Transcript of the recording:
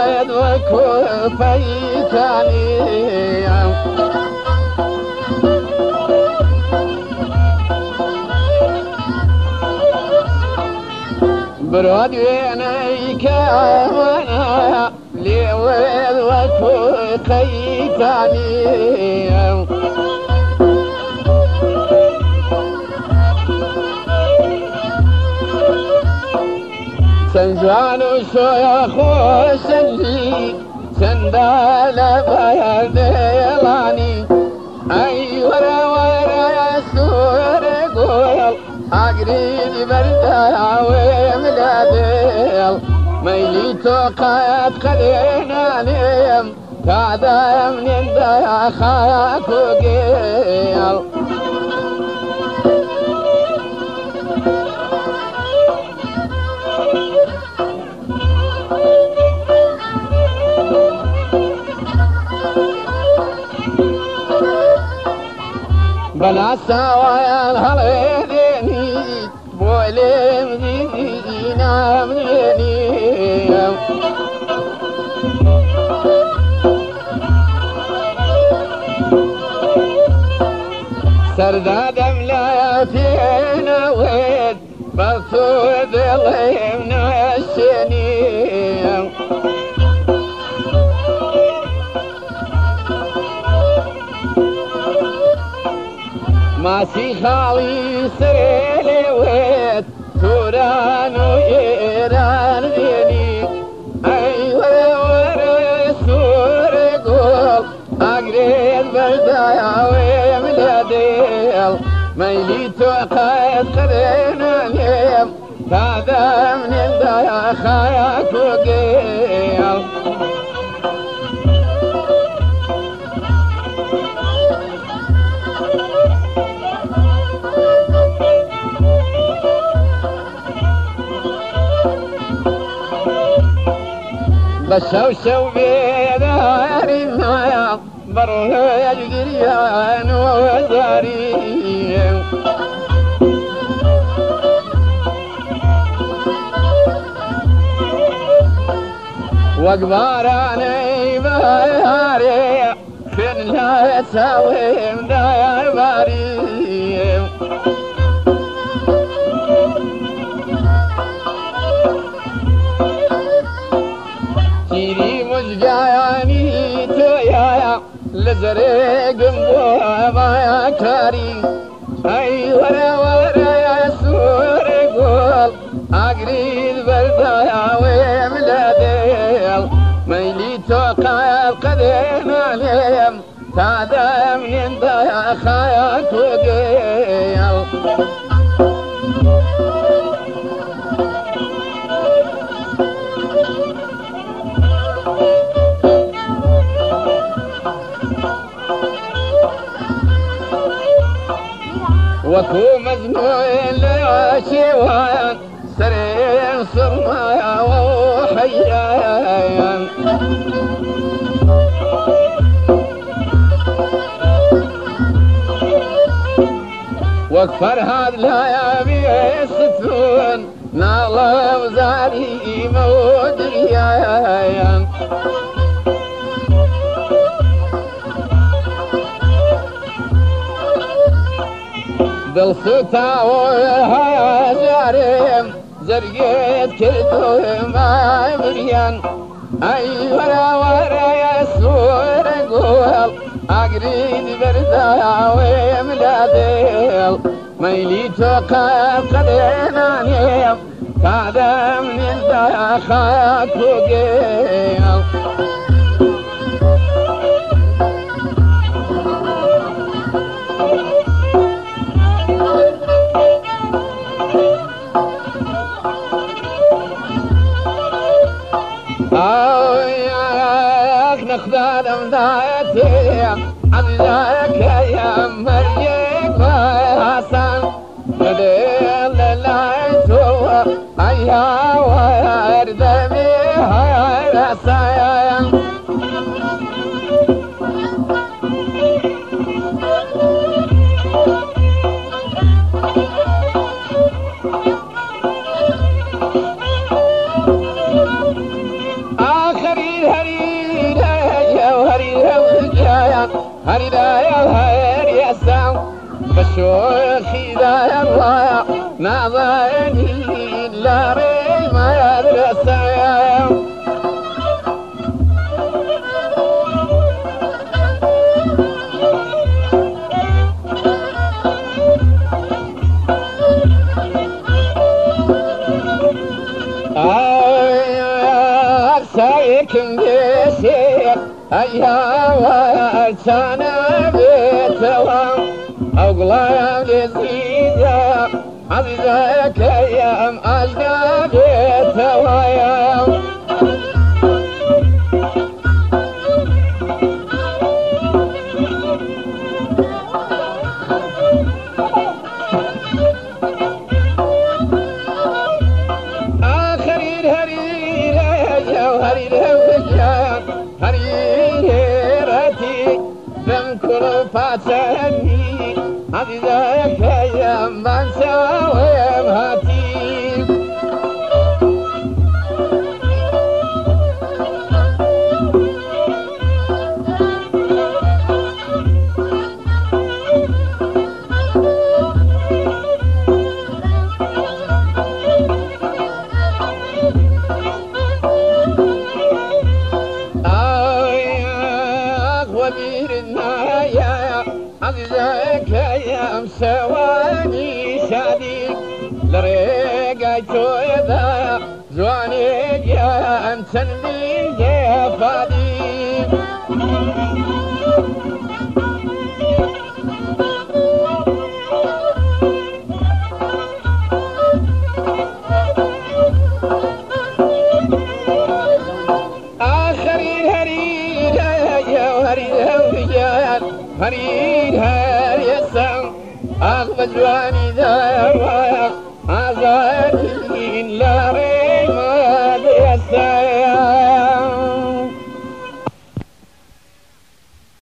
الواد وكفيتني براد وينيك وانا لواد وكفيتني سنجان وشيخ وسنجي سندال بيدلاني اي ورا ورا سور قول اقريد بردا وملادل ميلي توقات قدينا نيم كادا من دا خاك وقيل بلا سوايا الهليني بولم زينا مني سرداد ملاياتينا وين بصود الليمنا السنين ماسي خالي سريلي ويت توران وإيران ديني أي ورا سور قول أقريد بردايا وملاديل ميلي توقيت قرينا ليم كادا من الدايا خاياك وقيل بشوشو بيداري مايا بروه يجريان وزاري وقباراني بهاري فين لا يساوي مدايا باري سيري مزجاياني تويايا لزرق مبوابا يا كاري اي ورا ورا يا سور قول اقريد بردايا وملاديل ميلي توقع القدين عليهم كادا من دايا خاياك وقيل وكو مزنوين لعشيوان سرين صرمايا وحيايان وكفر هاد لا يبي يستون نالا وزاري مودريايان دل سوتا وها جارم زرقت كرتو ما مريان اي ورا ورا يا سور قول اقريد بردا وملاديل ميلي توقع قدينا نيم كادا من الدا خاك وقيل نخدار مدايتي عزاك يا مريك وحسن مدير للايتو ايها وردمي هاي رسايا هري دايا هري السام بشوخي دايا الله ناظرني لا ري ما يدرسا سايكم بيسير أيها وأتانا بيتوا أغلى لزيزة عزيزك أيام أجنا بيتوا هريرتي ذنكر فاتني عزيزك يا من ساوي هاتي عزيزك يا مسواني شادي لريقايتو يدا زواني يا انت اللي يا فادي هريد هر يسام أغفى جواني دار عزادي